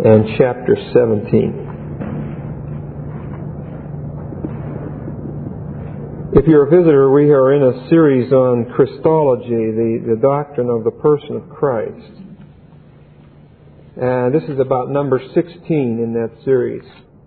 and chapter 17. If you're a visitor, we are in a series on Christology, the doctrine of the person of Christ. And this is about number 16 in that series.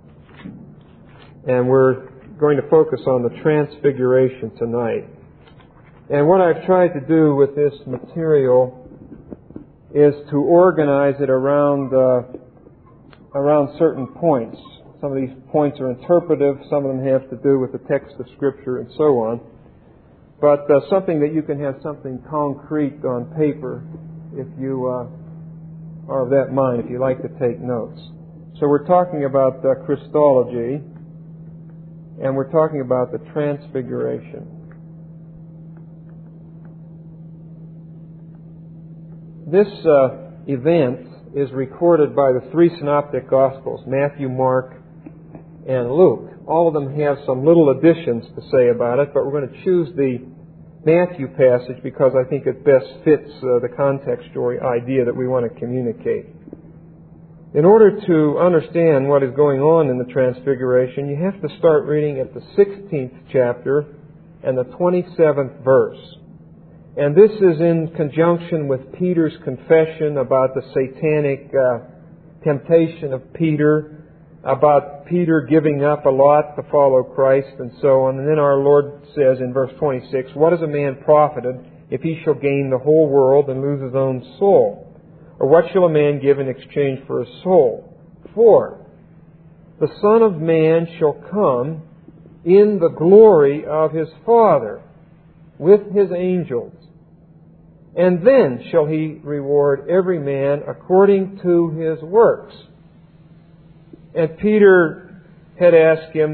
And we're going to focus on the Transfiguration tonight. And what I've tried to do with this material is to organize it around certain points. Some of these points are interpretive, some of them have to do with the text of Scripture and so on. But something that you can have something concrete on paper if you are of that mind, if you like to take notes. So we're talking about Christology, and we're talking about the Transfiguration. This event is recorded by the three synoptic Gospels, Matthew, Mark, and Luke. All of them have some little additions to say about it, but we're going to choose the Matthew passage because I think it best fits the contextual idea that we want to communicate. In order to understand what is going on in the Transfiguration, you have to start reading at the 16th chapter and the 27th verse. And this is in conjunction with Peter's confession about the satanic temptation of Peter, about Peter giving up a lot to follow Christ and so on. And then our Lord says in verse 26, "What is a man profited if he shall gain the whole world and lose his own soul? Or what shall a man give in exchange for his soul? For the Son of Man shall come in the glory of his Father with his angels. And then shall he reward every man according to his works." And Peter had asked him,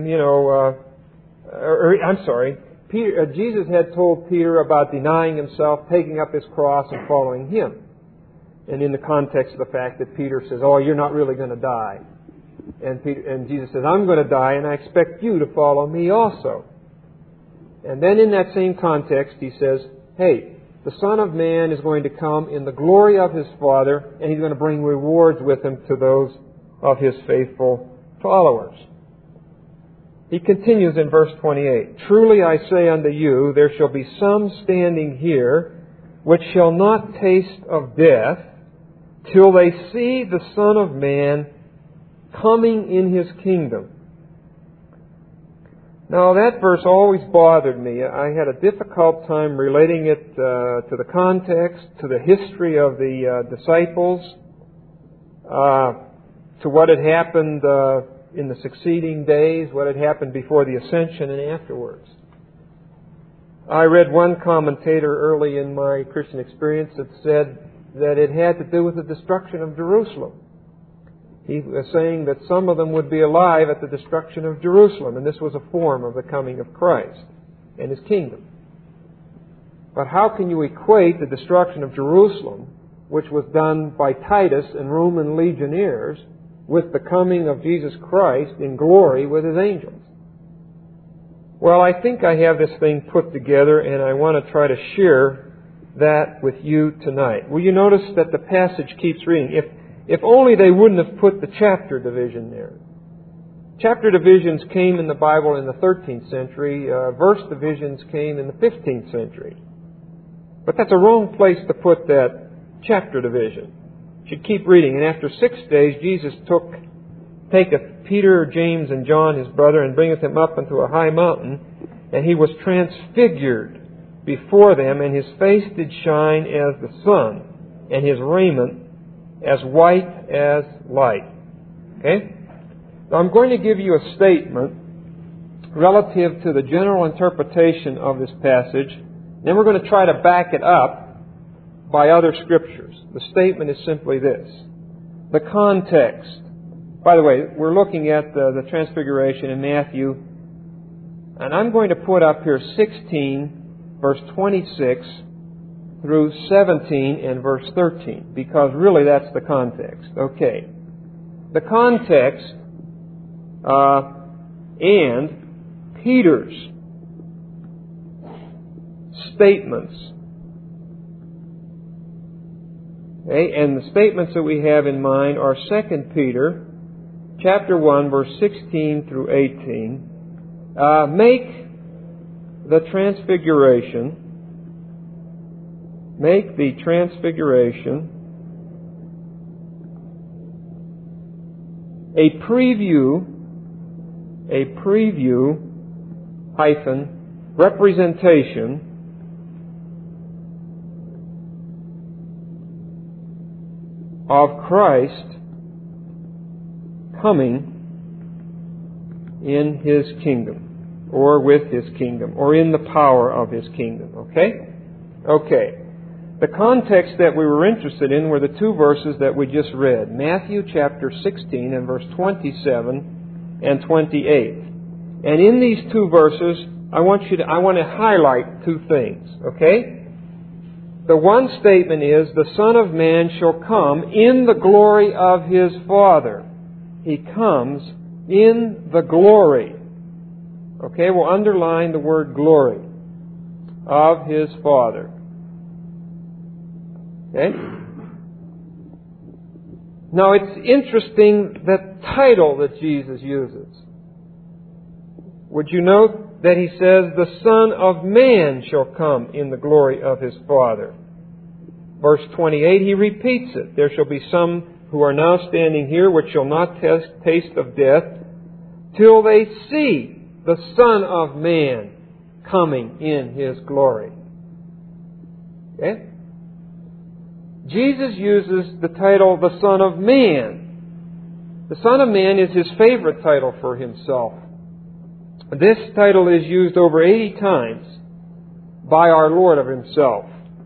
Jesus had told Peter about denying himself, taking up his cross, and following him. And in the context of the fact that Peter says, "Oh, you're not really going to die." And Jesus says, "I'm going to die, and I expect you to follow me also." And then in that same context, he says, "Hey, the Son of Man is going to come in the glory of his Father, and he's going to bring rewards with him to those of his faithful followers." He continues in verse 28, "Truly I say unto you, there shall be some standing here which shall not taste of death till they see the Son of Man coming in his kingdom." Now that verse always bothered me. I had a difficult time relating it to the context, to the history of the disciples, to what had happened in the succeeding days, what had happened before the ascension and afterwards. I read one commentator early in my Christian experience that said that it had to do with the destruction of Jerusalem. He was saying that some of them would be alive at the destruction of Jerusalem, and this was a form of the coming of Christ and His kingdom. But how can you equate the destruction of Jerusalem, which was done by Titus and Roman legionnaires, with the coming of Jesus Christ in glory with His angels? Well, I think I have this thing put together, and I want to try to share that with you tonight. Will you notice that the passage keeps reading? If only they wouldn't have put the chapter division there. Chapter divisions came in the Bible in the 13th century. Verse divisions came in the 15th century. But that's a wrong place to put that chapter division. You should keep reading. "And after 6 days Jesus taketh Peter, James, and John his brother, and bringeth them up into a high mountain, and he was transfigured before them, and his face did shine as the sun, and his raiment as white as light." Okay? Now I'm going to give you a statement relative to the general interpretation of this passage. Then we're going to try to back it up by other scriptures. The statement is simply this. The context. By the way, we're looking at the Transfiguration in Matthew, and I'm going to put up here 16, verse 26, through 17 and verse 13, because really that's the context. Okay. The context and Peter's statements Okay? And the statements that we have in mind are 2 Peter chapter 1, verse 16 through 18. Make the transfiguration a preview hyphen representation of Christ coming in His kingdom, or with His kingdom, or in the power of His kingdom. Okay? Okay. The context that we were interested in were the two verses that we just read. Matthew chapter 16 and verse 27 and 28. And in these two verses, I want to highlight two things. Okay? The one statement is, the Son of Man shall come in the glory of His Father. He comes in the glory. Okay, we'll underline the word glory. Of His Father. Okay? Now it's interesting the title that Jesus uses. Would you note that He says, the Son of Man shall come in the glory of His Father. Verse 28, He repeats it. There shall be some who are now standing here which shall not taste of death till they see the Son of Man coming in His glory. Okay? Jesus uses the title, the Son of Man. The Son of Man is His favorite title for Himself. This title is used over 80 times by our Lord of Himself.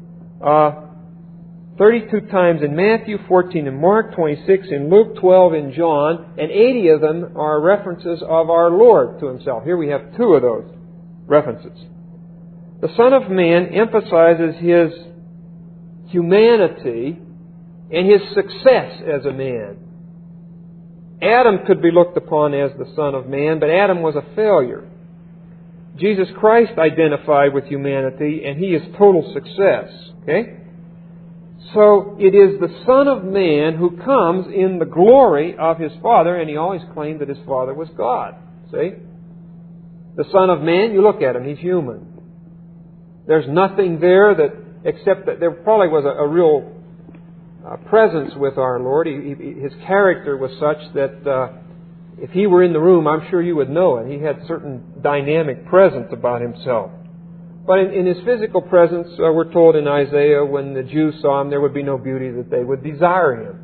32 times in Matthew, 14 in Mark, 26 in Luke, 12 in John, and 80 of them are references of our Lord to Himself. Here we have two of those references. The Son of Man emphasizes His humanity and His success as a man. Adam could be looked upon as the Son of Man, but Adam was a failure. Jesus Christ identified with humanity, and He is total success. Okay? So it is the Son of Man who comes in the glory of His Father, and He always claimed that His Father was God. See? The Son of Man, you look at Him, He's human. There's nothing there except that there probably was a real presence with our Lord. His character was such that if He were in the room, I'm sure you would know it. He had certain dynamic presence about Himself. But in His physical presence, we're told in Isaiah, when the Jews saw Him, there would be no beauty that they would desire Him.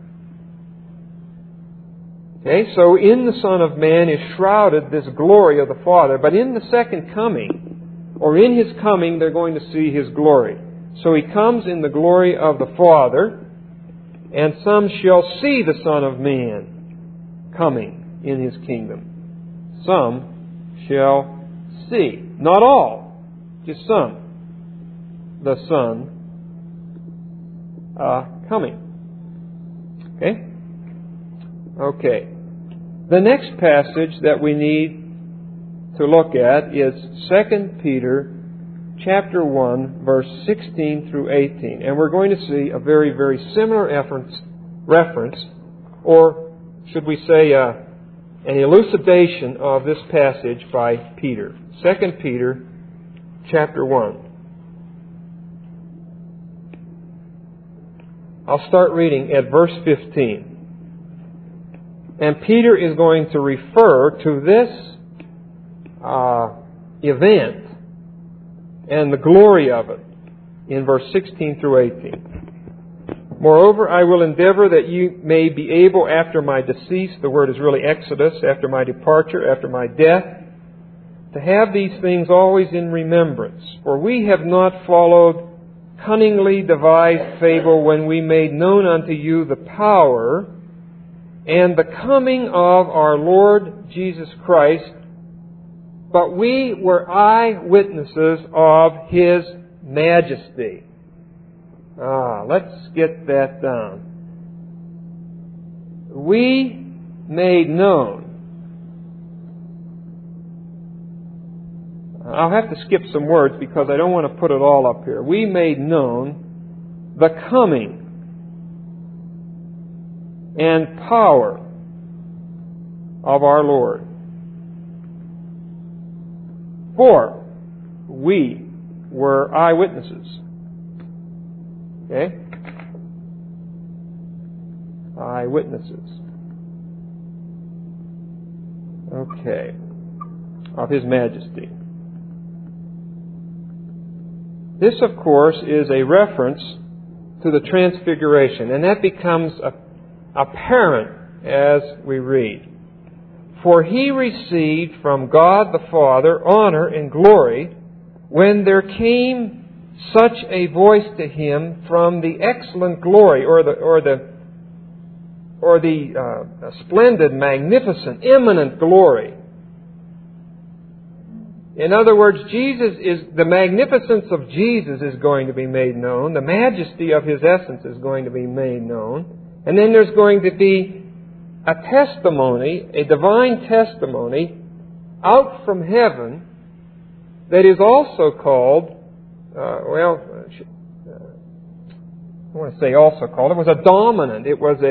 Okay, so in the Son of Man is shrouded this glory of the Father. But in the second coming, or in His coming, they're going to see His glory. So He comes in the glory of the Father, and some shall see the Son of Man coming in His kingdom. Some shall see. Not all. Just some. The Son coming. Okay? Okay. The next passage that we need to look at is 2 Peter chapter 1, verse 16 through 18. And we're going to see a very, very similar reference, or should we say an elucidation of this passage by Peter. 2 Peter chapter 1. I'll start reading at verse 15. And Peter is going to refer to this event and the glory of it in verse 16 through 18. Moreover, I will endeavor that you may be able after my decease, the word is really Exodus, after my departure, after my death, to have these things always in remembrance. For we have not followed cunningly devised fable when we made known unto you the power and the coming of our Lord Jesus Christ, but we were eyewitnesses of His majesty. Let's get that down. We made known. I'll have to skip some words because I don't want to put it all up here. We made known the coming and power of our Lord. For we were eyewitnesses. Okay? Eyewitnesses. Okay. Of His majesty. This, of course, is a reference to the Transfiguration, and that becomes apparent as we read. For He received from God the Father honor and glory when there came such a voice to Him from the excellent glory, or the splendid, magnificent, eminent glory. In other words, the magnificence of Jesus is going to be made known. The majesty of His essence is going to be made known. And then there's going to be a testimony, a divine testimony, out from heaven that is also called, I want to say also called, it was a dominant, it was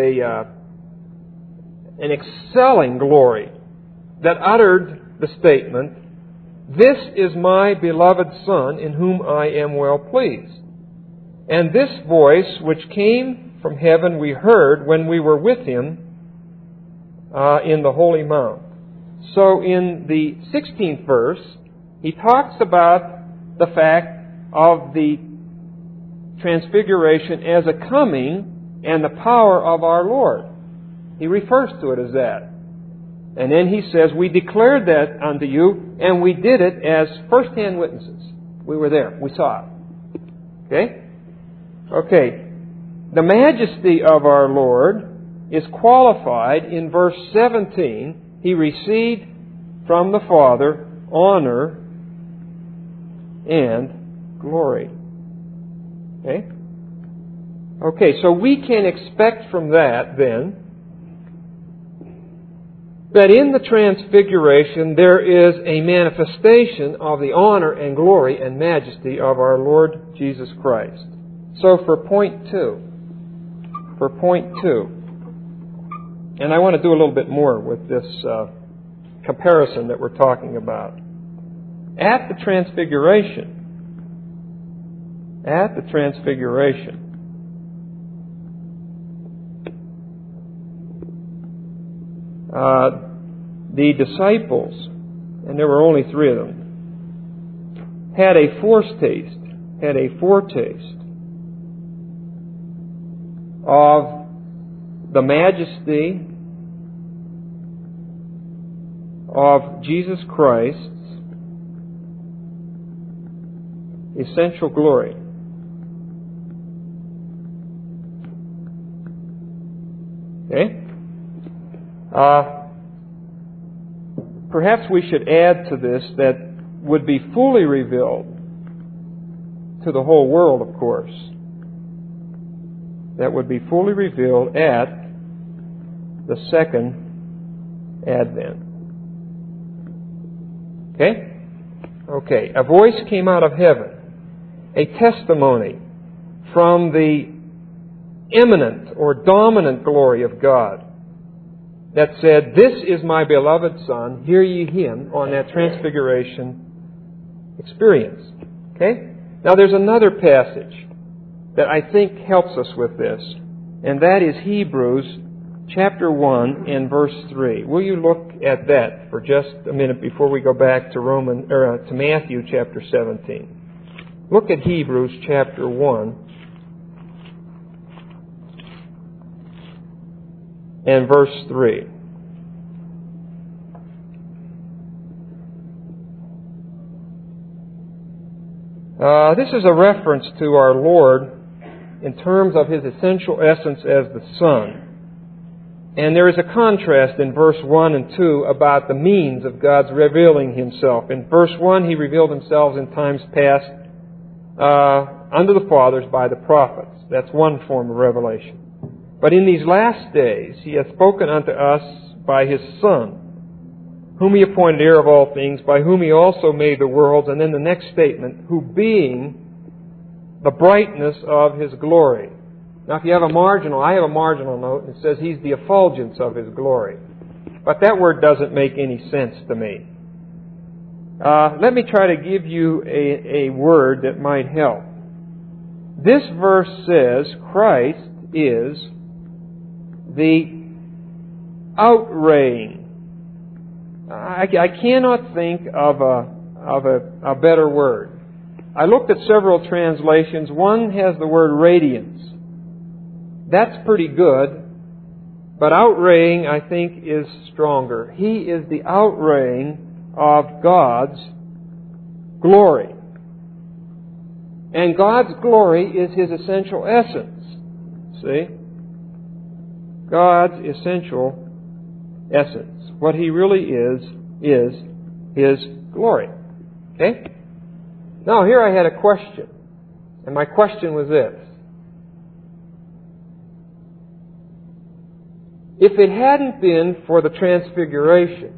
an excelling glory that uttered the statement, "This is my beloved Son, in whom I am well pleased." And this voice, which came from heaven, we heard when we were with Him in the Holy Mount. So in the 16th verse, he talks about the fact of the Transfiguration as a coming and the power of our Lord. He refers to it as that. And then he says, we declared that unto you, and we did it as first-hand witnesses. We were there. We saw it. Okay? Okay. The majesty of our Lord is qualified in verse 17. He received from the Father honor and glory. Okay? Okay, so we can expect from that, then, that in the Transfiguration there is a manifestation of the honor and glory and majesty of our Lord Jesus Christ. So for point two, and I want to do a little bit more with this comparison that we're talking about. At the Transfiguration, the disciples, and there were only 3 of them, had a foretaste of the majesty of Jesus Christ's essential glory. Okay? Perhaps we should add to this that would be fully revealed to the whole world, of course. That would be fully revealed at the second advent. Okay? Okay. A voice came out of heaven, a testimony from the eminent or dominant glory of God, that said, "This is my beloved Son, hear ye Him," on that Transfiguration experience. Okay? Now there's another passage that I think helps us with this, and that is Hebrews chapter 1 and verse 3. Will you look at that for just a minute before we go back to to Matthew chapter 17? Look at Hebrews chapter 1 and verse 3. This is a reference to our Lord in terms of His essential essence as the Son. And there is a contrast in verse 1 and 2 about the means of God's revealing Himself. In verse 1, He revealed Himself in times past unto the fathers by the prophets. That's one form of revelation. But in these last days, He hath spoken unto us by His Son, whom He appointed heir of all things, by whom He also made the worlds. And then the next statement, who being the brightness of His glory Now, if you have a marginal, I have a marginal note, and it says He's the effulgence of His glory. But that word doesn't make any sense to me. Let me try to give you a word that might help. This verse says Christ is the outraying. I cannot think of a better word. I looked at several translations. One has the word radiance. That's pretty good, but outraying, I think, is stronger. He is the outraying of God's glory. And God's glory is His essential essence. See? God's essential essence. What He really is His glory. Okay? Now, here I had a question. And my question was this. If it hadn't been for the Transfiguration,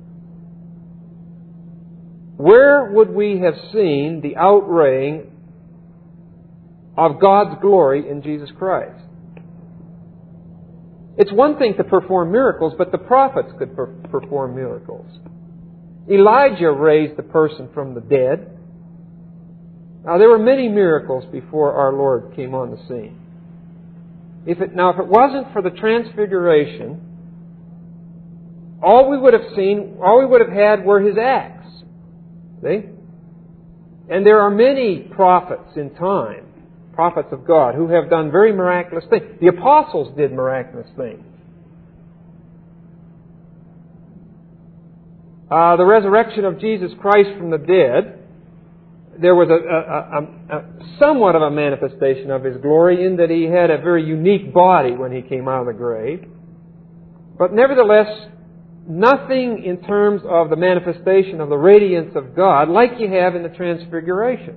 where would we have seen the outraying of God's glory in Jesus Christ? It's one thing to perform miracles, but the prophets could perform miracles. Elijah raised a person from the dead. Now, there were many miracles before our Lord came on the scene. If it wasn't for the Transfiguration, all we would have had were His acts. See? And there are many prophets in time, prophets of God, who have done very miraculous things. The apostles did miraculous things. The resurrection of Jesus Christ from the dead, there was a somewhat of a manifestation of His glory in that He had a very unique body when He came out of the grave. But nevertheless, nothing in terms of the manifestation of the radiance of God like you have in the Transfiguration.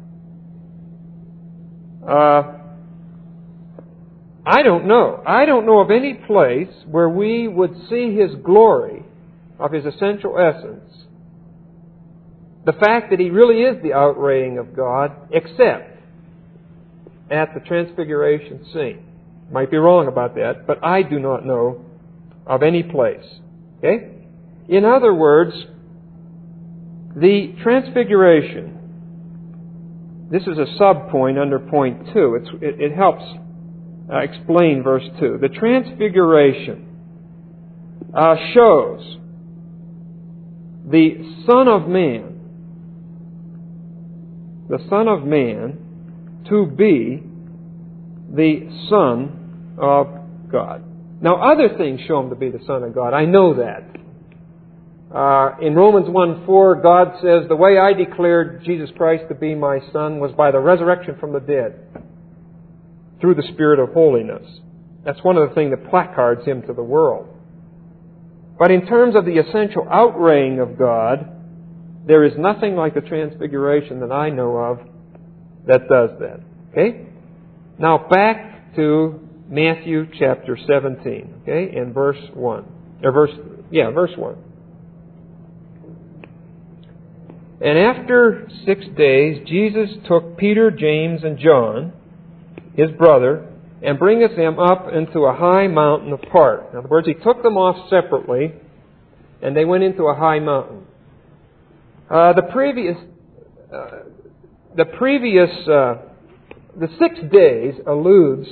I don't know. I don't know of any place where we would see His glory of His essential essence, the fact that He really is the outraying of God, except at the Transfiguration scene. Might be wrong about that, but I do not know of any place. Okay? In other words, the Transfiguration, this is a sub-point under point 2. It helps explain verse 2. The Transfiguration shows the Son of Man to be the Son of God. Now, other things show Him to be the Son of God. I know that. In Romans 1:4, God says, the way I declared Jesus Christ to be my Son was by the resurrection from the dead, through the Spirit of holiness. That's one of the things that placards Him to the world. But in terms of the essential outraying of God, there is nothing like the Transfiguration that I know of that does that. Okay? Now back to Matthew chapter 17, okay, and verse 1. Verse 1. And after 6 days, Jesus took Peter, James, and John, His brother, and bringeth them up into a high mountain apart. In other words, He took them off separately, and they went into a high mountain. The 6 days alludes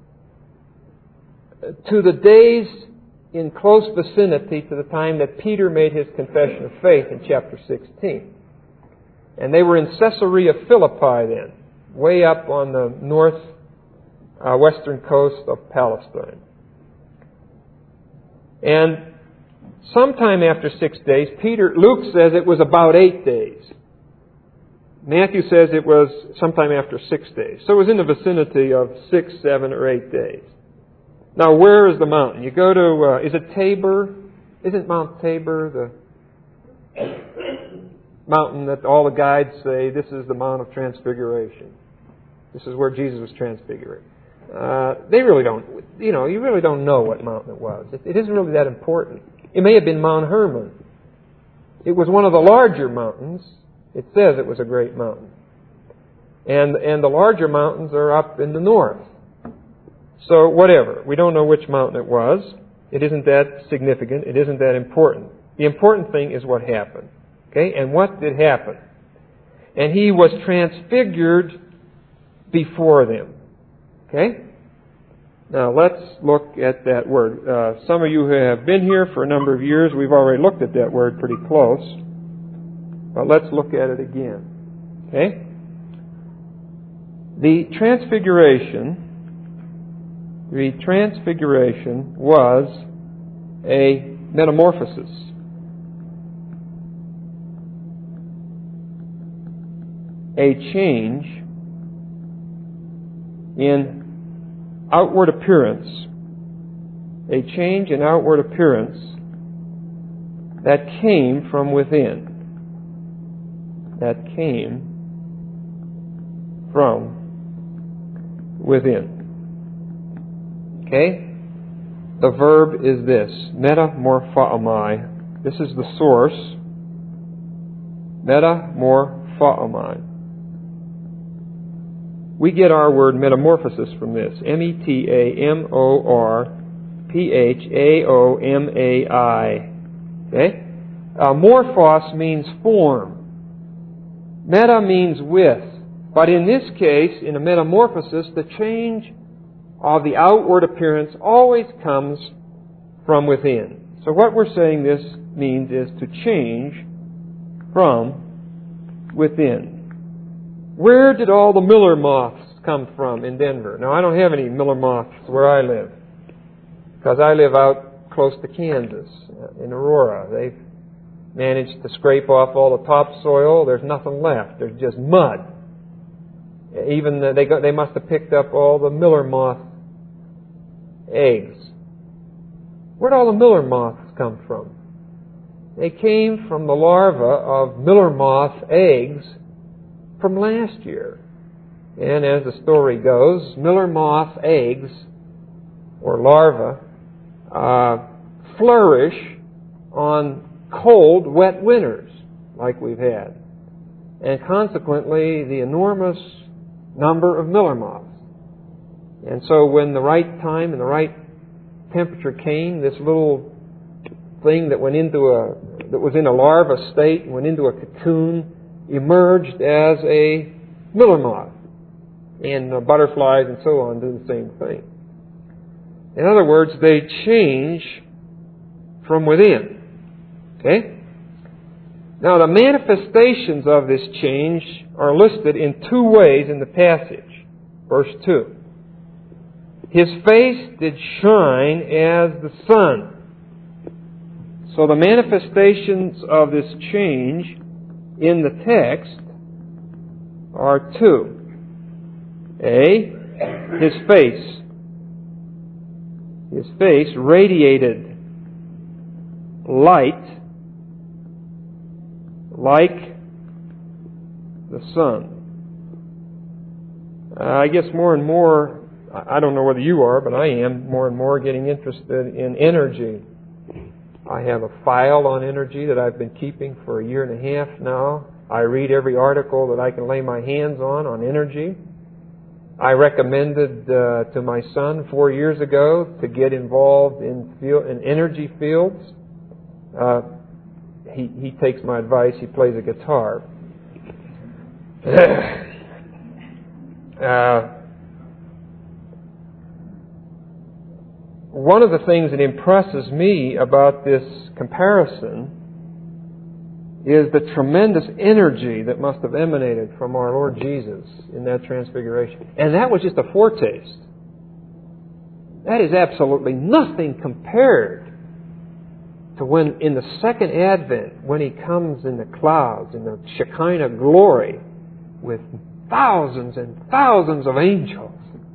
to the days in close vicinity to the time that Peter made his confession of faith in chapter 16. And they were in Caesarea Philippi then, way up on the western coast of Palestine. And sometime after 6 days, Luke says it was about 8 days. Matthew says it was sometime after 6 days. So it was in the vicinity of 6, 7, or 8 days. Now, where is the mountain? You go to, is it Tabor? Isn't Mount Tabor the mountain that all the guides say, this is the Mount of Transfiguration? This is where Jesus was transfigured. They really don't, you really don't know what mountain it was. It isn't really that important. It may have been Mount Hermon. It was one of the larger mountains. It says it was a great mountain. And the larger mountains are up in the north. So whatever. We don't know which mountain it was. It isn't that significant. It isn't that important. The important thing is what happened. Okay? And what did happen? And He was transfigured before them. Okay? Now let's look at that word. Some of you who have been here for a number of years, we've already looked at that word pretty close. But let's look at it again. Okay? The transfiguration was a metamorphosis. A change in outward appearance. A change in outward appearance that came from within. That came from within. Okay? The verb is this, metamorphomai. This is the source. Metamorphomai. We get our word metamorphosis from this. metamorphaomai. Okay? Morphos means form. Meta means with. But in this case, in a metamorphosis, the change of the outward appearance always comes from within. So what we're saying this means is to change from within. Where did all the Miller moths come from in Denver? Now, I don't have any Miller moths where I live, because I live out close to Kansas, in Aurora. They've managed to scrape off all the topsoil. There's nothing left. There's just mud. Even they must have picked up all the Miller moth eggs. Where did all the Miller moths come from? They came from the larvae of Miller moth eggs from last year. And as the story goes, Miller moth eggs, or larvae, flourish on cold, wet winters like we've had. And consequently, the enormous number of Miller moths. And so when the right time and the right temperature came, this little thing that was in a larva state and went into a cocoon emerged as a Miller moth. And butterflies and so on do the same thing. In other words, they change from within. Okay? Now, the manifestations of this change are listed in two ways in the passage. Verse 2. His face did shine as the sun. So the manifestations of this change in the text are two. A, His face. His face radiated light like the sun. I guess more and more, I don't know whether you are, but I am more and more getting interested in energy. I have a file on energy that I've been keeping for a year and a half now. I read every article that I can lay my hands on energy. I recommended to my son 4 years ago to get involved in energy fields. He takes my advice. He plays a guitar. One of the things that impresses me about this comparison is the tremendous energy that must have emanated from our Lord Jesus in that transfiguration. And that was just a foretaste. That is absolutely nothing compared to when in the second advent, when He comes in the clouds, in the Shekinah glory, with thousands and thousands of angels.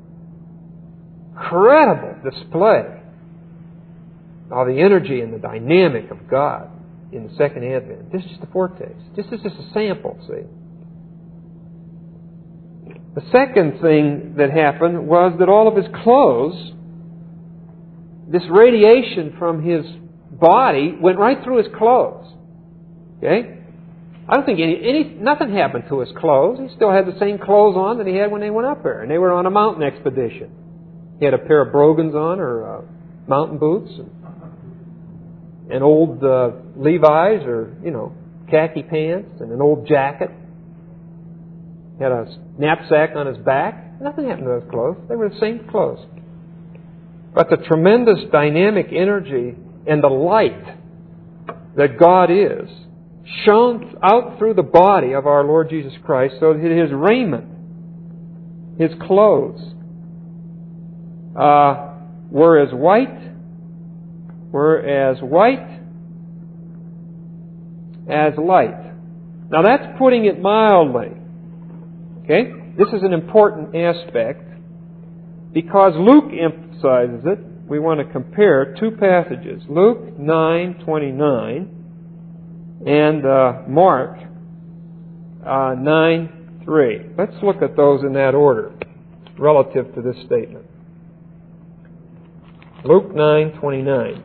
Incredible display of the energy and the dynamic of God in the second advent. This is just a foretaste. This is just a sample, see. The second thing that happened was that all of His clothes, this radiation from His body went right through His clothes. Okay? I don't think nothing happened to His clothes. He still had the same clothes on that He had when they went up there. And they were on a mountain expedition. He had a pair of brogans on, or mountain boots, and old Levi's, or, khaki pants, and an old jacket. He had a knapsack on his back. Nothing happened to those clothes. They were the same clothes. But the tremendous dynamic energy and the light that God is shone out through the body of our Lord Jesus Christ, so that His raiment, His clothes, were as white as light. Now that's putting it mildly. Okay? This is an important aspect because Luke emphasizes it. We want to compare two passages, Luke 9:29 and Mark 9:3. Let's look at those in that order relative to this statement. Luke 9:29.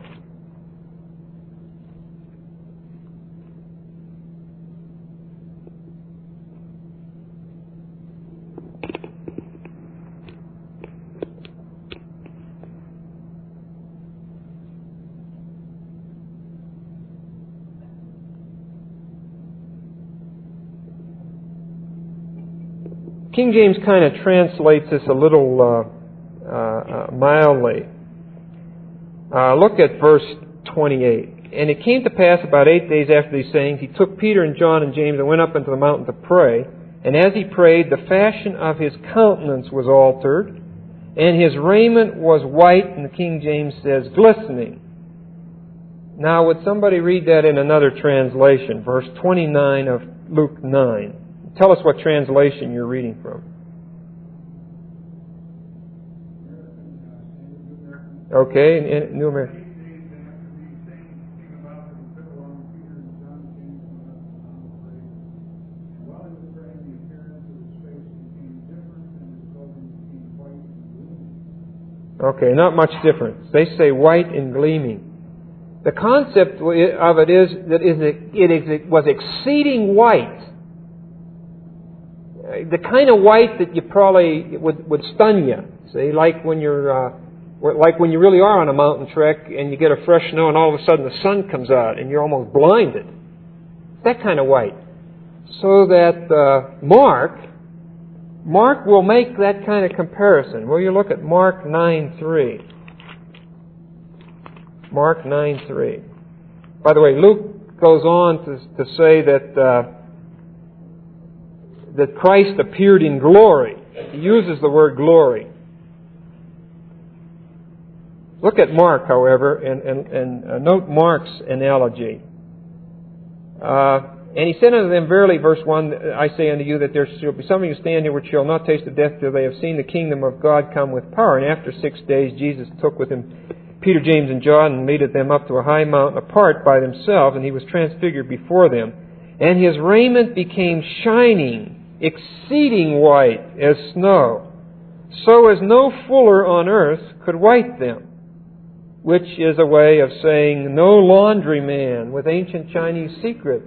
King James kind of translates this a little mildly. Look at verse 28. And it came to pass about 8 days after these sayings, he took Peter and John and James and went up into the mountain to pray. And as he prayed, the fashion of his countenance was altered, and his raiment was white, and the King James says, glistening. Now, would somebody read that in another translation? Verse 29 of Luke 9. Tell us what translation you're reading from. Okay, in New American. Okay, not much difference. They say white and gleaming. The concept of it is that it was exceeding white. The kind of white that you probably would stun you. See, like when you really are on a mountain trek and you get a fresh snow and all of a sudden the sun comes out and you're almost blinded. That kind of white. So that Mark will make that kind of comparison. Will you look at Mark 9:3? Mark 9:3. By the way, Luke goes on to say that Christ appeared in glory. He uses the word glory. Look at Mark, however, and note Mark's analogy. And he said unto them, verily, verse 1, I say unto you that there shall be some of you stand here which shall not taste of death till they have seen the kingdom of God come with power. And after 6 days Jesus took with him Peter, James, and John, and leaded them up to a high mountain apart by themselves, and he was transfigured before them. And his raiment became shining, exceeding white as snow, so as no fuller on earth could white them. Which is a way of saying no laundryman with ancient Chinese secret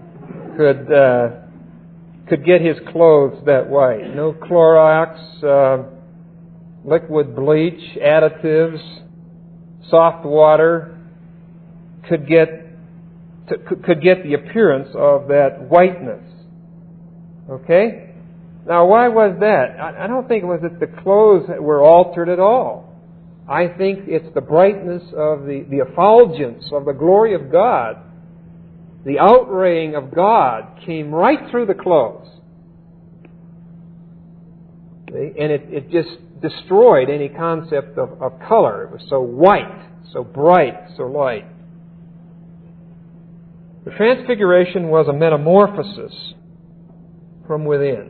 could get his clothes that white. No Clorox, liquid bleach, additives, soft water could get the appearance of that whiteness. Okay? Now, why was that? I don't think it was that the clothes were altered at all. I think it's the brightness of the effulgence of the glory of God. The outraying of God came right through the clothes. See? And it just destroyed any concept of color. It was so white, so bright, so light. The transfiguration was a metamorphosis from within.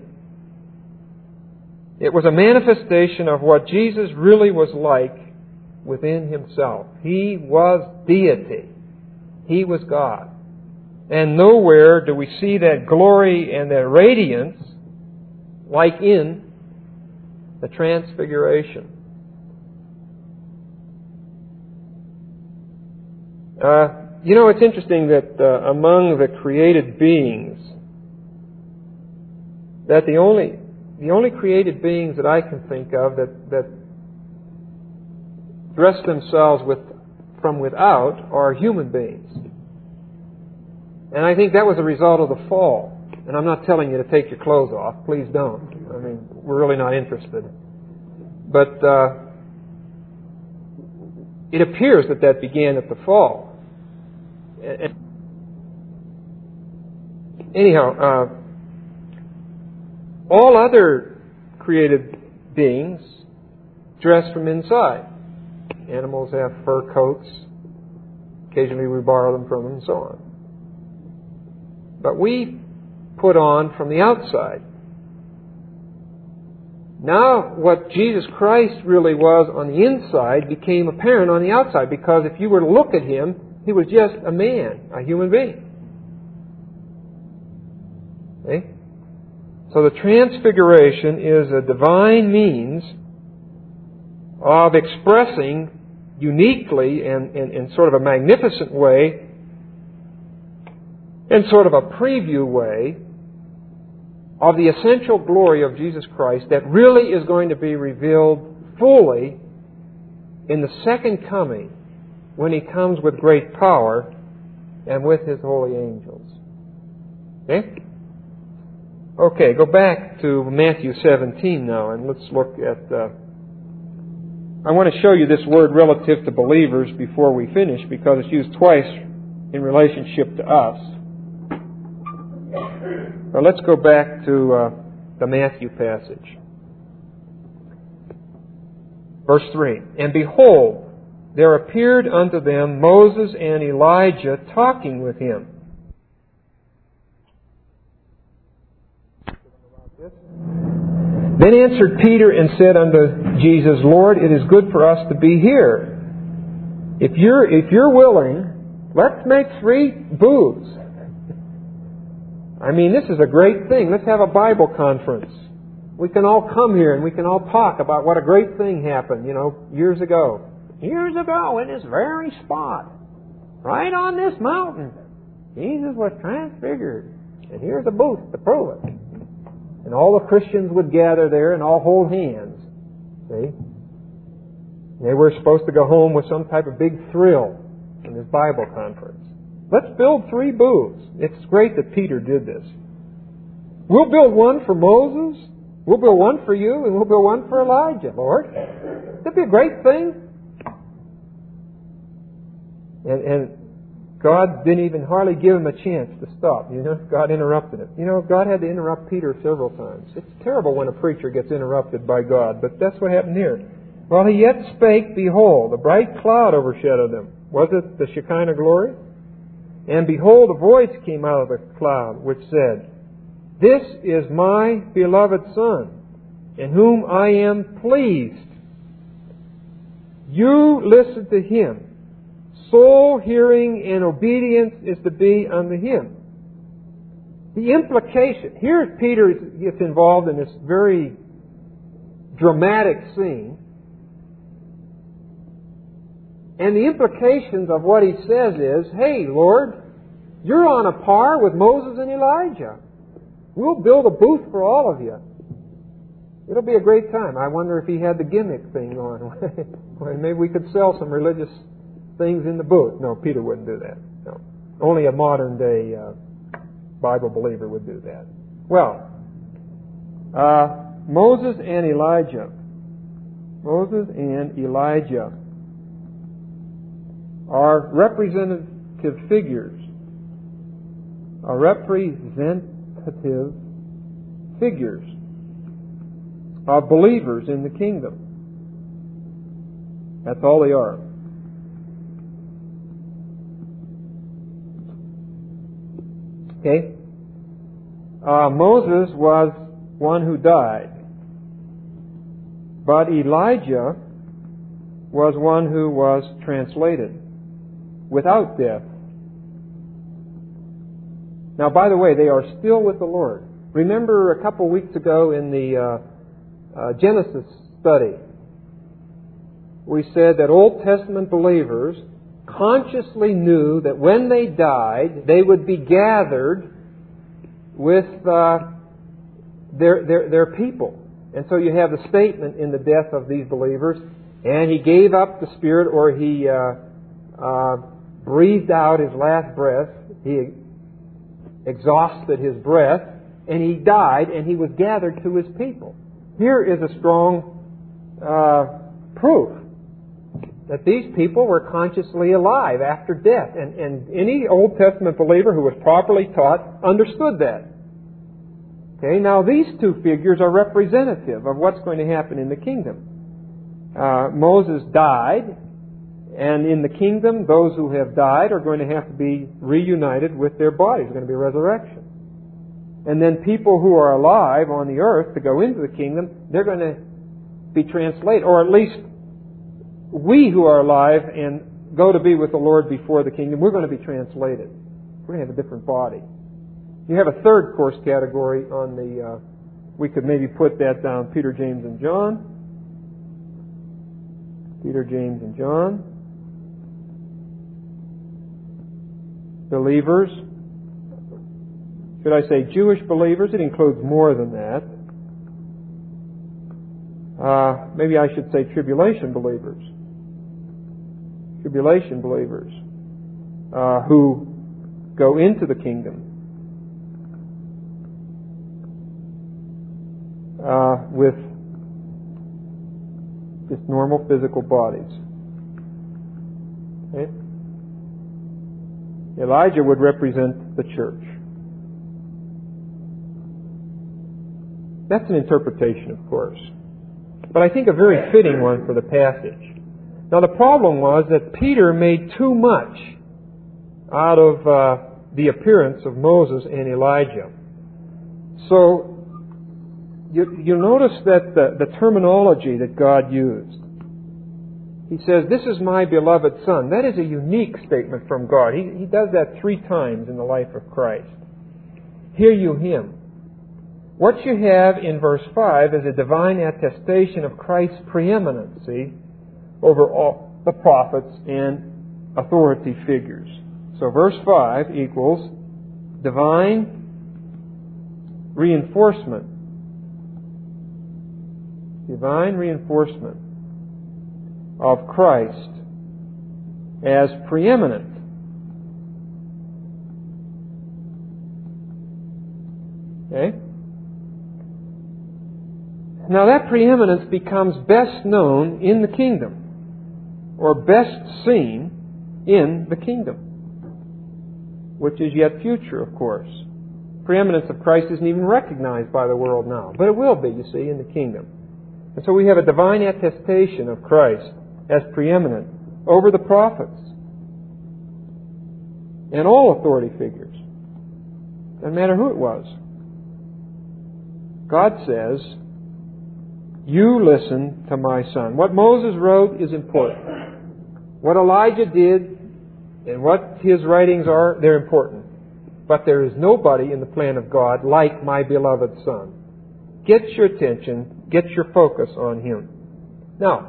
It was a manifestation of what Jesus really was like within Himself. He was deity. He was God. And nowhere do we see that glory and that radiance like in the Transfiguration. It's interesting that among the created beings, that the only created beings that I can think of that dress themselves from without are human beings. And I think that was a result of the fall. And I'm not telling you to take your clothes off. Please don't. I mean, we're really not interested. But it appears that began at the fall. Anyhow, all other created beings dress from inside. Animals have fur coats. Occasionally we borrow them from them and so on. But we put on from the outside. Now, what Jesus Christ really was on the inside became apparent on the outside, because if you were to look at Him, He was just a man, a human being. Okay? So the Transfiguration is a divine means of expressing uniquely and in sort of a magnificent way, in sort of a preview way, of the essential glory of Jesus Christ that really is going to be revealed fully in the second coming, when He comes with great power and with His holy angels. Okay? Okay, go back to Matthew 17 now, and let's look at... I want to show you this word relative to believers before we finish, because it's used twice in relationship to us. Now let's go back to the Matthew passage. Verse 3. And behold, there appeared unto them Moses and Elijah talking with Him. Then answered Peter and said unto Jesus, Lord, it is good for us to be here. If you're willing, let's make 3 booths. I mean, this is a great thing. Let's have a Bible conference. We can all come here and we can all talk about what a great thing happened, years ago. Years ago, in this very spot, right on this mountain, Jesus was transfigured. And here's a booth to prove it. And all the Christians would gather there and all hold hands. See? They were supposed to go home with some type of big thrill in this Bible conference. Let's build 3 booths. It's great that Peter did this. We'll build one for Moses, we'll build one for you, and we'll build one for Elijah, Lord. That'd be a great thing. And God didn't even hardly give him a chance to stop. God interrupted it. God had to interrupt Peter several times. It's terrible when a preacher gets interrupted by God, but that's what happened here. While he yet spake, behold, a bright cloud overshadowed them. Was it the Shekinah glory? And behold, a voice came out of the cloud, which said, This is my beloved Son, in whom I am pleased. You listen to Him. Soul hearing and obedience is to be unto Him. The implication, here Peter gets involved in this very dramatic scene. And the implications of what he says is, hey, Lord, you're on a par with Moses and Elijah. We'll build a booth for all of you. It'll be a great time. I wonder if he had the gimmick thing on. Maybe we could sell some religious things in the booth. No, Peter wouldn't do that. No. Only a modern day Bible believer would do that. Well, Moses and Elijah. Moses and Elijah are representative figures. Are representative figures of believers in the kingdom. That's all they are. Okay? Moses was one who died. But Elijah was one who was translated without death. Now, by the way, they are still with the Lord. Remember a couple weeks ago in the Genesis study, we said that Old Testament believers consciously knew that when they died, they would be gathered with their people. And so you have the statement in the death of these believers, and he gave up the spirit, or he breathed out his last breath. He exhausted his breath, and he died, and he was gathered to his people. Here is a strong proof that these people were consciously alive after death. And any Old Testament believer who was properly taught understood that. Okay, now these two figures are representative of what's going to happen in the kingdom. Moses died, and in the kingdom, those who have died are going to have to be reunited with their bodies. There's going to be a resurrection. And then people who are alive on the earth to go into the kingdom, they're going to be translated, or at least we who are alive and go to be with the Lord before the kingdom, we're going to be translated. We're going to have a different body. You have a third course category on the, we could maybe put that down, Peter, James, and John. Peter, James, and John. Believers. Should I say Jewish believers? It includes more than that. Maybe I should say tribulation believers. Tribulation believers who go into the kingdom with just normal physical bodies. Okay? Elijah would represent the church. That's an interpretation, of course, but I think a very fitting one for the passage. Now, the problem was that Peter made too much out of the appearance of Moses and Elijah. So, you notice that the terminology that God used. He says, "This is my beloved Son." That is a unique statement from God. He does that 3 times in the life of Christ. "Hear you Him." What you have in verse 5 is a divine attestation of Christ's preeminency over all the prophets and authority figures. So verse 5 equals divine reinforcement. Divine reinforcement of Christ as preeminent. Okay? Now that preeminence becomes best known in the kingdom, or best seen in the kingdom, which is yet future, of course. Preeminence of Christ isn't even recognized by the world now, but it will be, you see, in the kingdom. And so we have a divine attestation of Christ as preeminent over the prophets and all authority figures. Doesn't matter who it was. God says, "You listen to my Son." What Moses wrote is important. What Elijah did and what his writings are, they're important. But there is nobody in the plan of God like my beloved Son. Get your attention, get your focus on Him. Now,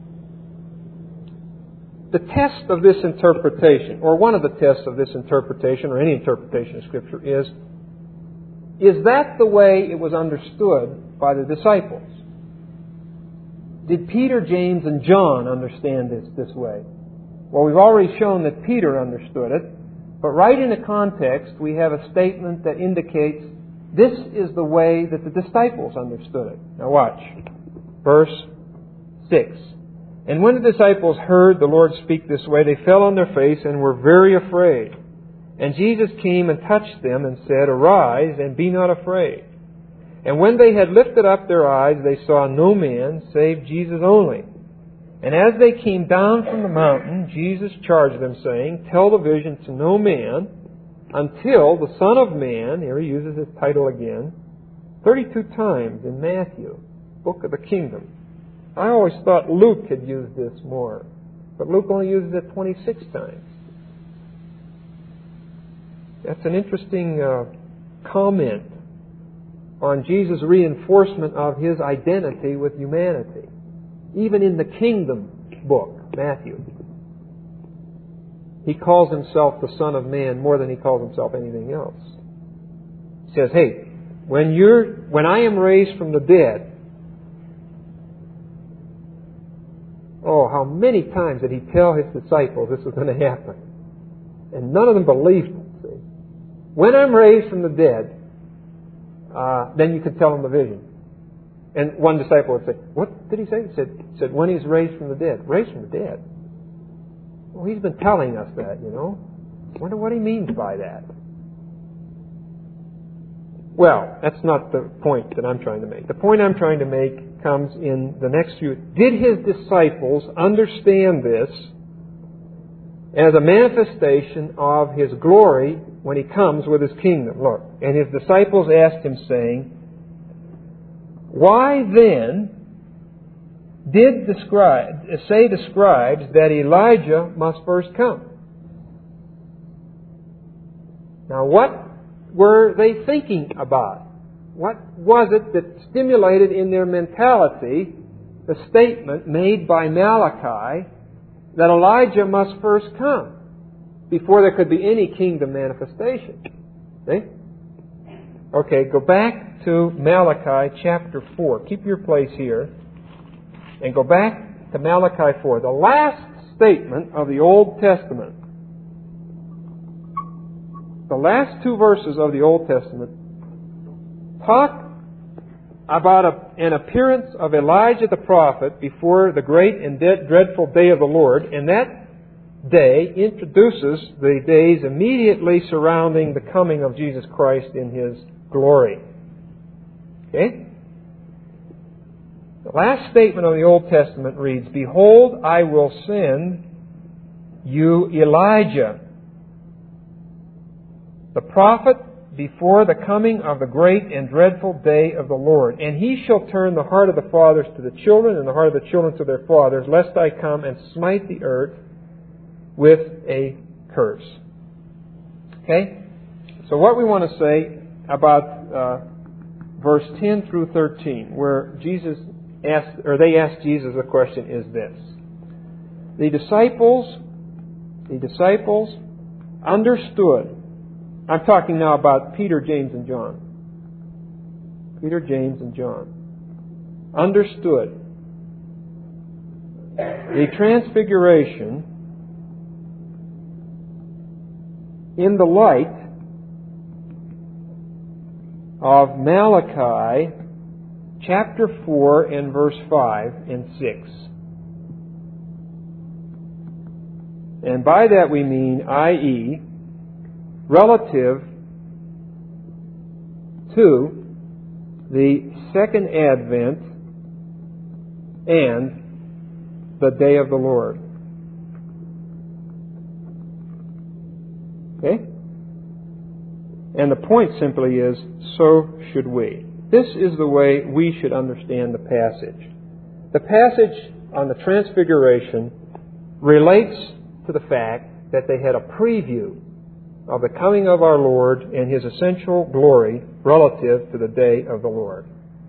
the test of this interpretation, or one of the tests of this interpretation, or any interpretation of Scripture, is that the way it was understood by the disciples? Did Peter, James, and John understand this way? Well, we've already shown that Peter understood it, but right in the context we have a statement that indicates this is the way that the disciples understood it. Now watch. Verse 6. "And when the disciples heard the Lord speak this way, they fell on their face and were very afraid. And Jesus came and touched them and said, 'Arise and be not afraid.' And when they had lifted up their eyes, they saw no man save Jesus only. And as they came down from the mountain, Jesus charged them, saying, 'Tell the vision to no man until the Son of Man,'" here he uses his title again, 32 times in Matthew, book of the kingdom. I always thought Luke had used this more, but Luke only uses it 26 times. That's an interesting comment on Jesus' reinforcement of His identity with humanity. Even in the kingdom book, Matthew, He calls Himself the Son of Man more than He calls Himself anything else. He says, "Hey, when I am raised from the dead, Oh, how many times did he tell his disciples this was going to happen? And none of them believed him. See? When I'm raised from the dead, then you can tell them the vision. And one disciple would say, what did he say? He said, when he's raised from the dead. Raised from the dead? Well, he's been telling us that, you know. Wonder what he means by that. Well, that's not the point that I'm trying to make. The point I'm trying to make comes in the next few. Did his disciples understand this as a manifestation of his glory when he comes with his kingdom? Look, and his disciples asked him, saying, why then did the scribes that Elijah must first come? Now, what were they thinking about? What was it that stimulated in their mentality the statement made by Malachi that Elijah must first come before there could be any kingdom manifestation? See? Okay, go back to Malachi chapter 4. Keep your place here. And go back to Malachi 4. The last statement of the Old Testament. The last two verses of the Old Testament talk about an appearance of Elijah the prophet before the great and dreadful day of the Lord. And that day introduces the days immediately surrounding the coming of Jesus Christ in His glory. Okay? The last statement of the Old Testament reads, behold, I will send you Elijah, the prophet, before the coming of the great and dreadful day of the Lord. And he shall turn the heart of the fathers to the children, and the heart of the children to their fathers, lest I come and smite the earth with a curse. Okay? So what we want to say about verse 10 through 13, where they asked Jesus a question, is this. The disciples understood. I'm talking now about Peter, James, and John. Peter, James, and John understood the transfiguration in the light of Malachi chapter 4 and verse 5 and 6. And by that we mean, i.e., relative to the second advent and the day of the Lord. Okay? And the point simply is, so should we. This is the way we should understand the passage. The passage on the Transfiguration relates to the fact that they had a preview of the coming of our Lord and His essential glory relative to the day of the Lord.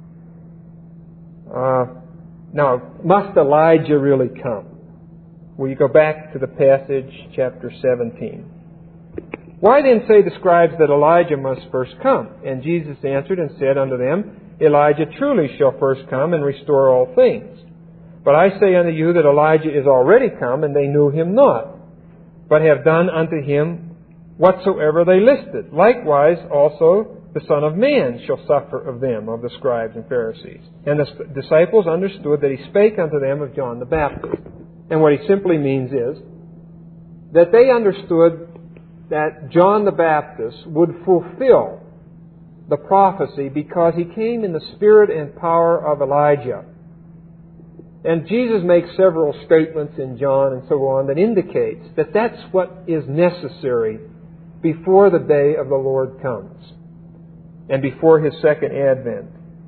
Now, must Elijah really come? Will you go back to the passage, chapter 17? Why then say the scribes that Elijah must first come? And Jesus answered and said unto them, Elijah truly shall first come and restore all things. But I say unto you that Elijah is already come, and they knew him not, but have done unto him whatsoever they listed. Likewise also the Son of Man shall suffer of them, of the scribes and Pharisees. And the disciples understood that He spake unto them of John the Baptist. And what He simply means is that they understood that John the Baptist would fulfill the prophecy because he came in the spirit and power of Elijah. And Jesus makes several statements in John and so on that indicates that that's what is necessary before the day of the Lord comes and before His second advent.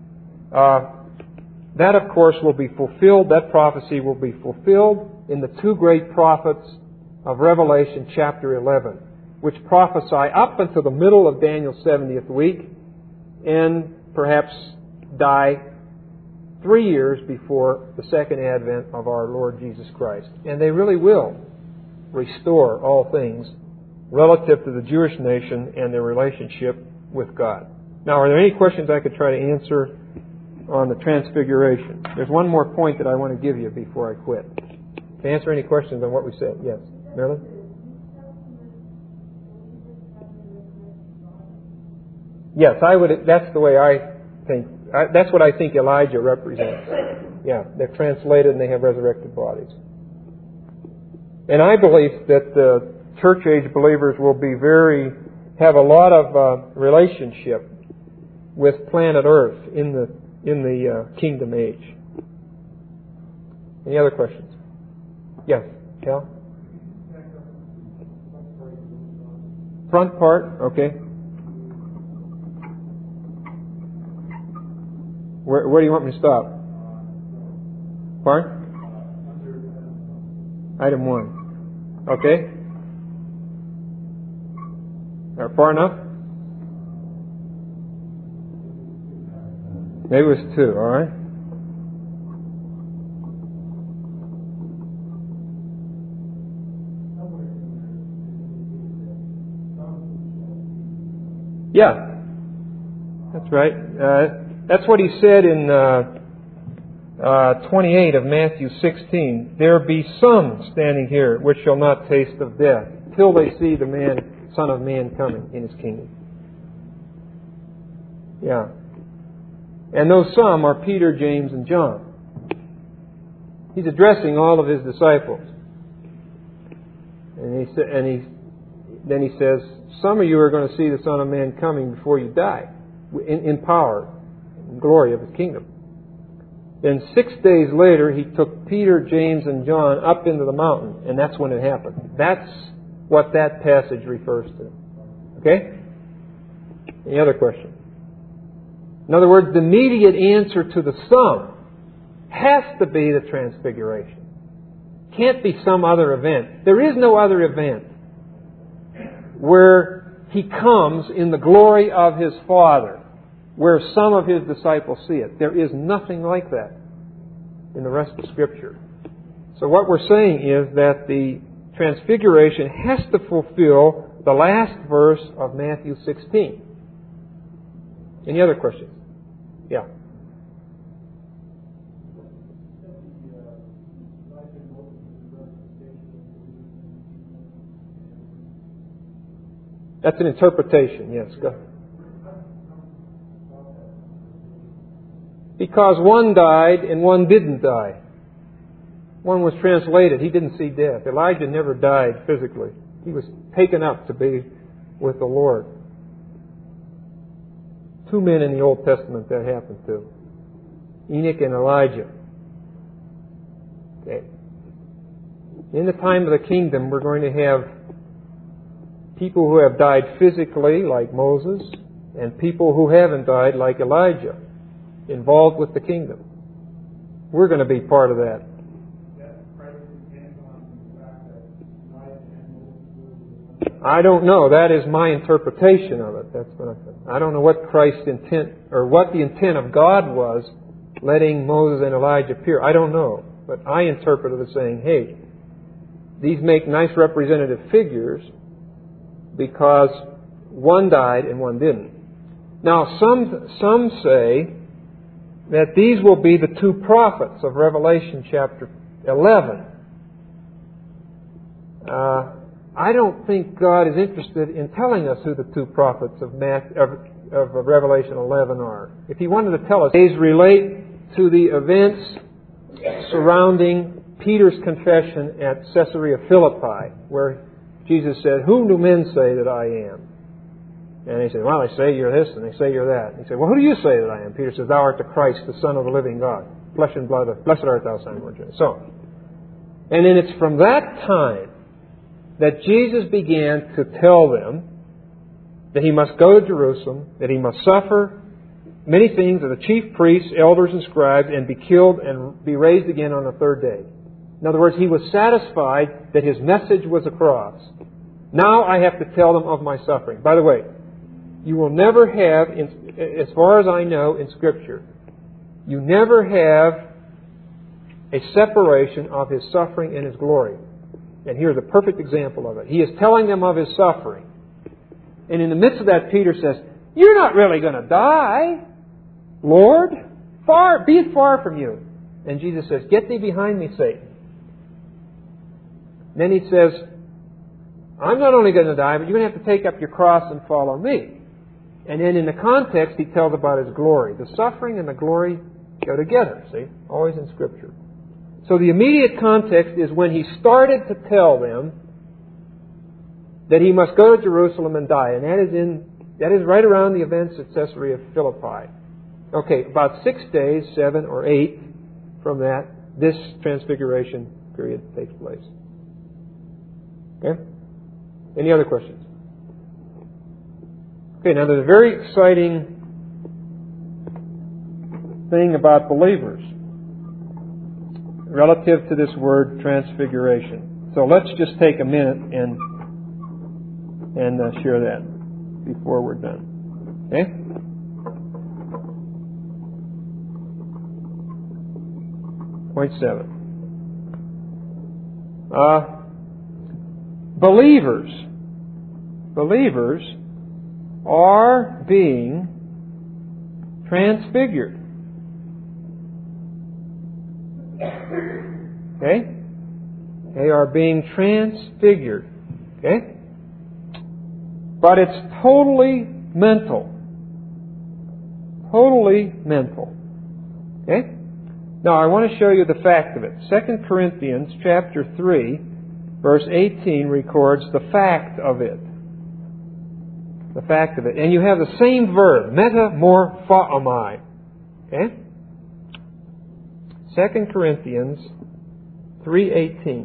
That, of course, will be fulfilled. That prophecy will be fulfilled in the two great prophets of Revelation chapter 11, which prophesy up until the middle of Daniel's 70th week and perhaps die 3 years before the second advent of our Lord Jesus Christ. And they really will restore all things relative to the Jewish nation and their relationship with God. Now, are there any questions I could try to answer on the Transfiguration? There's one more point that I want to give you before I quit. To answer any questions on what we said. Yes. Marilyn? Yes, I would. That's the way I think. That's what I think Elijah represents. Yeah, they're translated and they have resurrected bodies. And I believe that the church age believers will have a lot of relationship with planet Earth in the kingdom age. Any other questions? Yes, Cal? Front part, okay. Where do you want me to stop? Pardon? Item 1. Okay. Far enough? Maybe it was 2, all right. Yeah, that's right. That's what he said in 28 of Matthew 16. There be some standing here which shall not taste of death till they see the Son of Man coming in His kingdom. Yeah. And those some are Peter, James, and John. He's addressing all of His disciples. Then he says, some of you are going to see the Son of Man coming before you die, in power and glory of His kingdom. Then 6 days later, He took Peter, James, and John up into the mountain, and that's when it happened. That's what that passage refers to. Okay? Any other question? In other words, the immediate answer to the some has to be the transfiguration. Can't be some other event. There is no other event where He comes in the glory of His Father, where some of His disciples see it. There is nothing like that in the rest of Scripture. So what we're saying is that the transfiguration has to fulfill the last verse of Matthew 16. Any other questions? Yeah. That's an interpretation, yes. Go ahead. Because one died and one didn't die. One was translated. He didn't see death. Elijah never died physically. He was taken up to be with the Lord. 2 men in the Old Testament that happened to. Enoch and Elijah. Okay. In the time of the kingdom, we're going to have people who have died physically, like Moses, and people who haven't died, like Elijah, involved with the kingdom. We're going to be part of that. I don't know. That is my interpretation of it. That's what I said. I don't know what Christ's intent, or what the intent of God was letting Moses and Elijah appear. I don't know. But I interpret it as saying, hey, these make nice representative figures because one died and one didn't. Now, some say that these will be the 2 prophets of Revelation chapter 11. I don't think God is interested in telling us who the 2 prophets of Revelation 11 are. If He wanted to tell us, these relate to the events surrounding Peter's confession at Caesarea Philippi, where Jesus said, "Whom do men say that I am?" And he said, "Well, they say you're this, and they say you're that." And he said, "Well, who do you say that I am?" Peter says, "Thou art the Christ, the Son of the living God. Flesh and blood, blessed art thou, Simon Bar-Jonah." So, and then it's from that time that Jesus began to tell them that He must go to Jerusalem, that He must suffer many things of the chief priests, elders, and scribes, and be killed and be raised again on the 3rd day. In other words, He was satisfied that His message was across. Now I have to tell them of my suffering. By the way, you will never have, as far as I know in Scripture, you never have a separation of His suffering and His glory. And here's a perfect example of it. He is telling them of His suffering. And in the midst of that, Peter says, "You're not really going to die, Lord. Be it far from you." And Jesus says, "Get thee behind me, Satan." Then he says, I'm not only going to die, but you're going to have to take up your cross and follow me. And then in the context, he tells about His glory. The suffering and the glory go together, see? Always in Scripture. So the immediate context is when He started to tell them that He must go to Jerusalem and die. And that is right around the events at Caesarea Philippi. Okay, about 6 days, 7 or 8 from that, this transfiguration period takes place. Okay? Any other questions? Okay, now there's a very exciting thing about believers relative to this word transfiguration. So let's just take a minute and share that before we're done. Okay? Point 7. Believers are being transfigured. Okay? They are being transfigured. Okay? But it's totally mental. Totally mental. Okay? Now I want to show you the fact of it. 2 Corinthians chapter 3, verse 18 records the fact of it. The fact of it. And you have the same verb, metamorphomai. Okay? 2 Corinthians 3:18.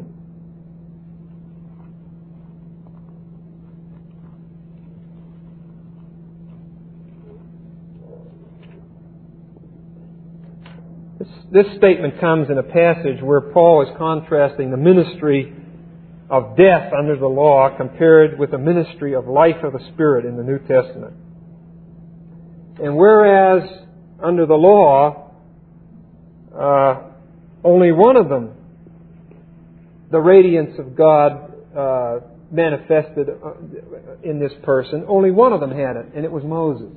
This statement comes in a passage where Paul is contrasting the ministry of death under the law compared with the ministry of life of the Spirit in the New Testament. And whereas under the law, only one of them, the radiance of God manifested in this person, only one of them had it, and it was Moses.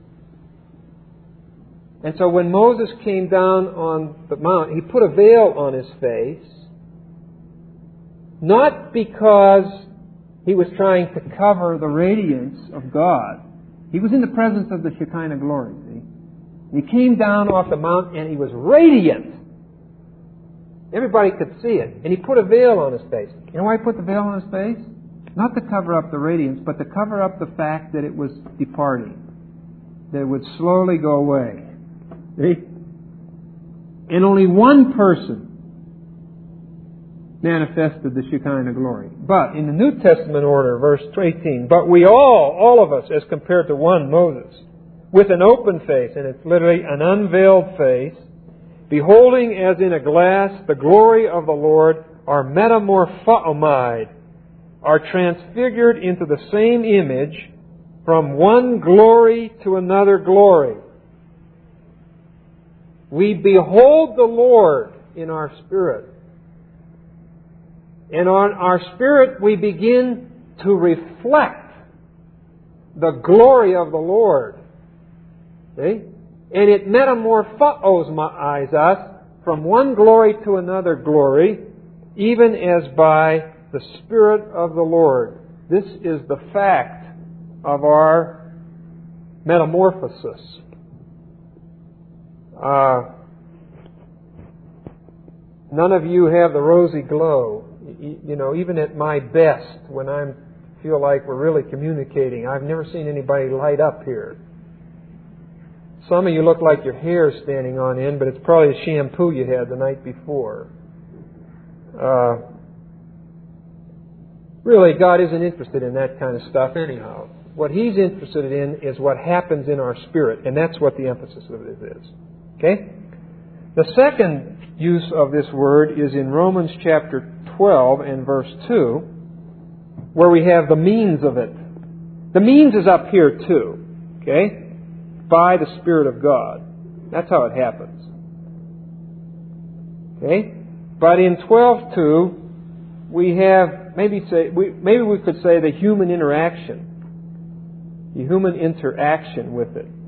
And so when Moses came down on the mount, he put a veil on his face, not because he was trying to cover the radiance of God. He was in the presence of the Shekinah glory, see? He came down off the mount and he was radiant. Everybody could see it. And he put a veil on his face. You know why he put the veil on his face? Not to cover up the radiance, but to cover up the fact that it was departing. That it would slowly go away. See? And only one person manifested the Shekinah glory. But in the New Testament order, verse 18, but we all of us, as compared to one, Moses, with an open face, and it's literally an unveiled face, beholding as in a glass the glory of the Lord, are metamorphomai, are transfigured into the same image from one glory to another glory. We behold the Lord in our spirit. And on our spirit we begin to reflect the glory of the Lord. See? And it metamorphoses us from one glory to another glory, even as by the Spirit of the Lord. This is the fact of our metamorphosis. None of you have the rosy glow. You know, even at my best, when I feel like we're really communicating, I've never seen anybody light up here. Some of you look like your hair is standing on end, but it's probably a shampoo you had the night before. Really, God isn't interested in that kind of stuff anyhow. What He's interested in is what happens in our spirit, and that's what the emphasis of it is. Okay? The second use of this word is in Romans chapter 12 and verse 2, where we have the means of it. The means is up here too. Okay? By the Spirit of God. That's how it happens. Okay? But in 12:2, we have maybe we could say the human interaction. The human interaction with it.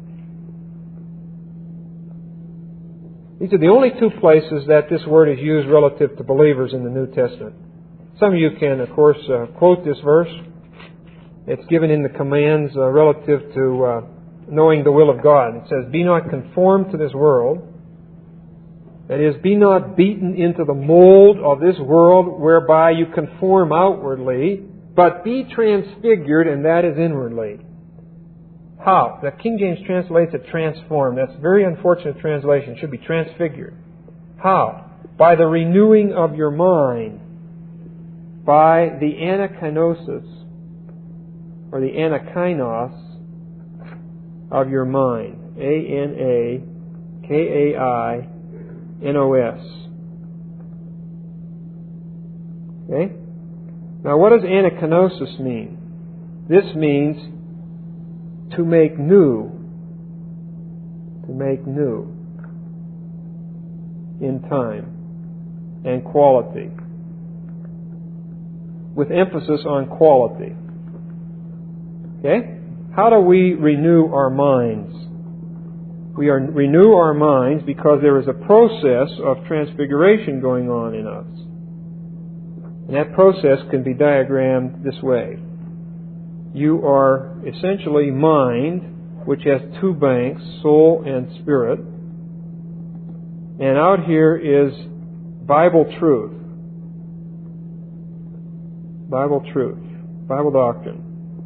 These are the only two places that this word is used relative to believers in the New Testament. Some of you can, of course, quote this verse. It's given in the commands relative to knowing the will of God. It says, "Be not conformed to this world." That is, be not beaten into the mold of this world whereby you conform outwardly, but be transfigured, and that is inwardly. How? The King James translates it transformed. That's a very unfortunate translation. It should be transfigured. How? By the renewing of your mind. By the anakinosis, or the anakainos of your mind. A-N-A-K-A-I-N-O-S. Okay? Now, what does anakinosis mean? This means to make new. To make new. In time and quality. With emphasis on quality. Okay? How do we renew our minds? We renew our minds because there is a process of transfiguration going on in us. And that process can be diagrammed this way. You are essentially mind, which has two banks, soul and spirit. And out here is Bible truth. Bible truth. Bible doctrine.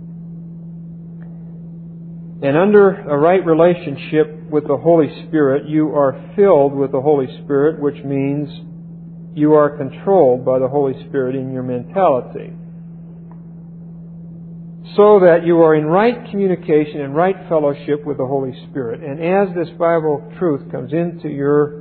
And under a right relationship with the Holy Spirit, you are filled with the Holy Spirit, which means you are controlled by the Holy Spirit in your mentality. So that you are in right communication and right fellowship with the Holy Spirit. And as this Bible truth comes into your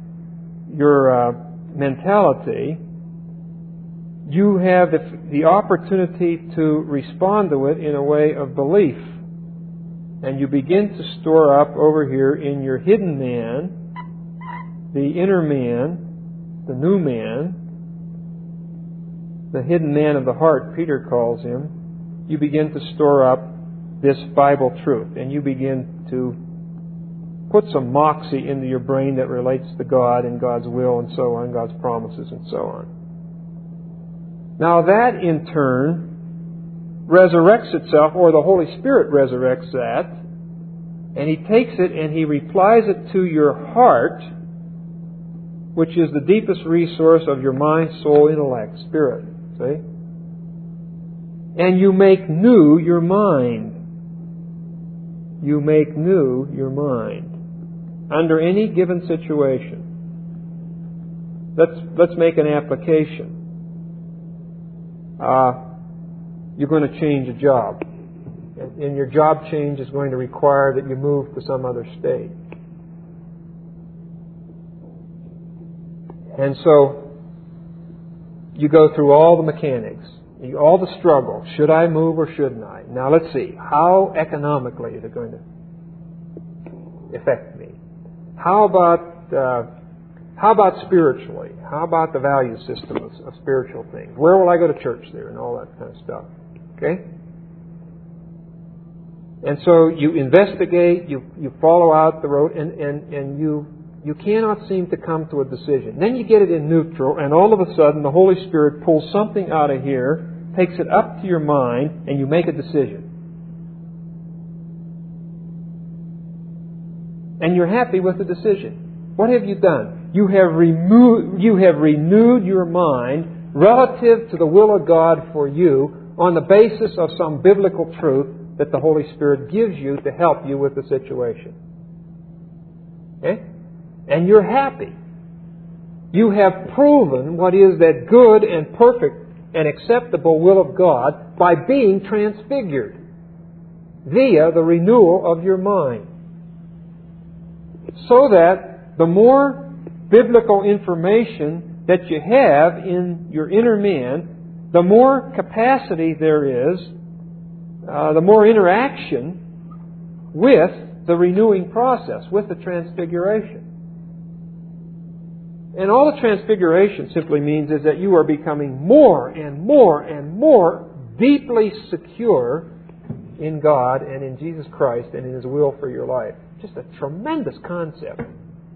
mentality, you have the opportunity to respond to it in a way of belief. And you begin to store up over here in your hidden man, the inner man, the new man, the hidden man of the heart, Peter calls him. You begin to store up this Bible truth. And you begin to put some moxie into your brain that relates to God and God's will and so on, God's promises and so on. Now that in turn resurrects itself, or the Holy Spirit resurrects that, and He takes it and He replies it to your heart, which is the deepest resource of your mind, soul, intellect, spirit. See? And you make new your mind. You make new your mind. Under any given situation. Let's make an application. You're going to change a job. And your job change is going to require that you move to some other state. And so you go through all the mechanics, all the struggle. Should I move or shouldn't I? Now let's see. How economically is it going to affect me? How about spiritually? How about the value system of spiritual things? Where will I go to church there and all that kind of stuff? Okay? And so you investigate, you follow out the road, and you cannot seem to come to a decision. Then you get it in neutral, and all of a sudden the Holy Spirit pulls something out of here, takes it up to your mind, and you make a decision. And you're happy with the decision. What have you done? You have renewed your mind relative to the will of God for you on the basis of some biblical truth that the Holy Spirit gives you to help you with the situation. Okay? And you're happy. You have proven what is that good and perfect and acceptable will of God by being transfigured via the renewal of your mind. So that the more biblical information that you have in your inner man, the more capacity there is, the more interaction with the renewing process, with the transfiguration. And all the transfiguration simply means is that you are becoming more and more and more deeply secure in God and in Jesus Christ and in His will for your life. Just a tremendous concept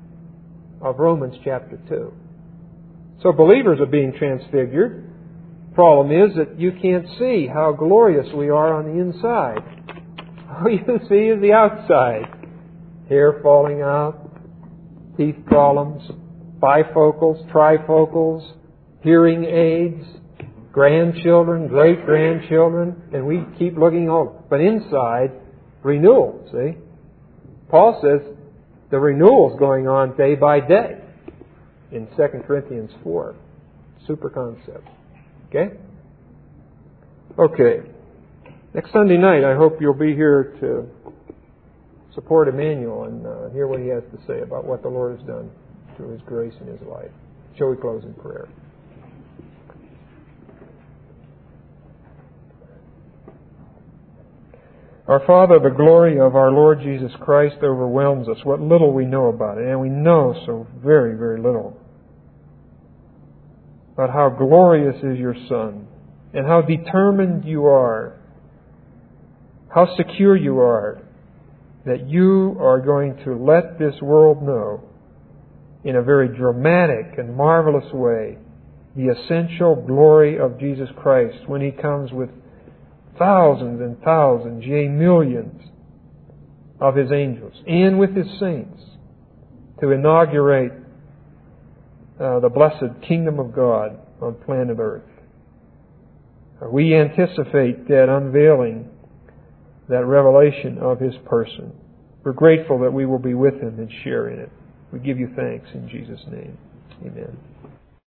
of Romans chapter 2. So believers are being transfigured problem is that you can't see how glorious we are on the inside. All you see is the outside. Hair falling out, teeth problems, bifocals, trifocals, hearing aids, grandchildren, great-grandchildren, and we keep looking over. But inside, renewal, see? Paul says the renewal is going on day by day in 2 Corinthians 4. Super concept. Okay? Okay. Next Sunday night, I hope you'll be here to support Emmanuel and hear what he has to say about what the Lord has done through His grace in his life. Shall we close in prayer? Our Father, the glory of our Lord Jesus Christ overwhelms us. What little we know about it, and we know so very, very little. But how glorious is your Son, and how determined you are, how secure you are that you are going to let this world know in a very dramatic and marvelous way the essential glory of Jesus Christ when He comes with thousands and thousands, yea, millions of His angels and with His saints to inaugurate the blessed kingdom of God on planet Earth. We anticipate that unveiling, that revelation of His person. We're grateful that we will be with Him and share in it. We give you thanks in Jesus' name. Amen.